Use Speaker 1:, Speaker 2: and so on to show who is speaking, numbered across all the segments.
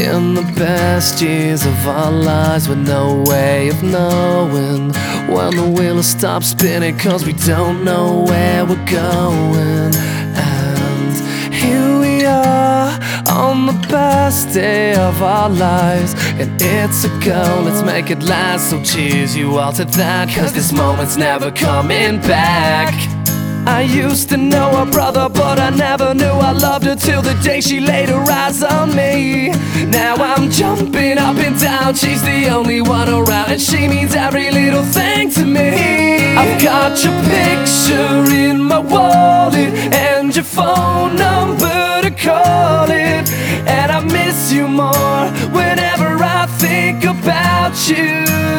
Speaker 1: In the best years of our lives, with no way of knowing when the wheel stops spinning, 'cause we don't know where we're going. And here we are on the best day of our lives, and it's a go, let's make it last. So cheers you all to that, 'cause this moment's never coming back. I used to know her brother, but I never knew I loved her till the day she laid her eyes on me. Now I'm jumping up and down, she's the only one around, and she means every little thing to me. I've got your picture in my wallet and your phone number to call it, and I miss you more whenever I think about you.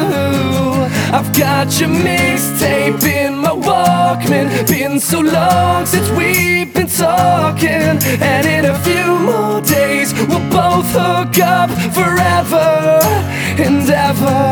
Speaker 1: I've got your mixtape in my Walkman, been so long since we've been talking, and in a few more days we'll both hook up forever and ever.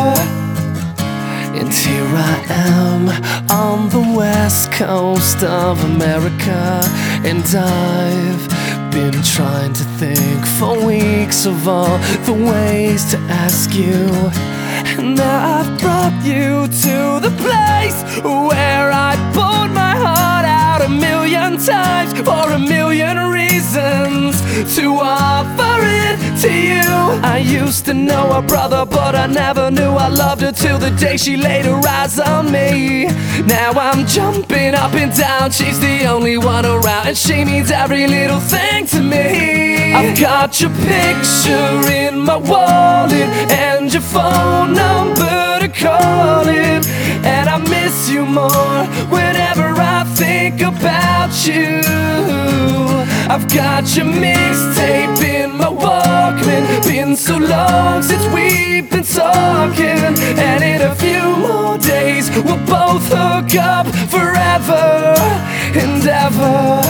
Speaker 1: And here I am on the west coast of America, and I've been trying to think for weeks of all the ways to ask you. And now I've brought you to the place where I poured my heart out a million times for a million reasons to offer it to you. I used to know her brother, but I never knew I loved her till the day she laid her eyes on me. Now I'm jumping up and down, she's the only one around, and she means every little thing to me. I've got your picture in my wallet and your phone number to call it, and I miss you more whenever I think about you. I've got your mixtape in my Walkman, been so long since we've been talking, and in a few more days we'll both hook up forever and ever.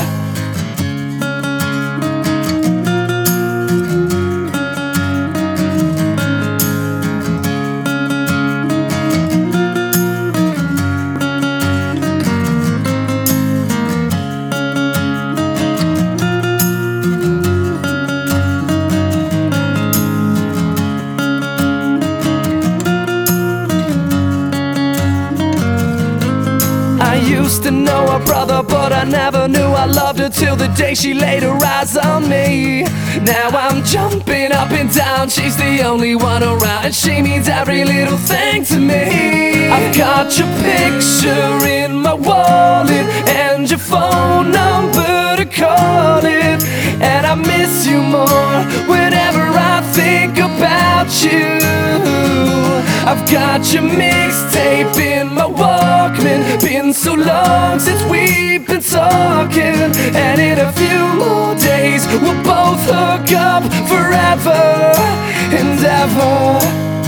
Speaker 1: I used to know her brother, but I never knew I loved her till the day she laid her eyes on me. Now I'm jumping up and down, she's the only one around, and she means every little thing to me. I've got your picture in my wallet and your phone number to call it, and I miss you more whenever I think about you. I've got your mixtape in my Walkman, been so long since we've been talking, and in a few more days we'll both hook up forever and ever.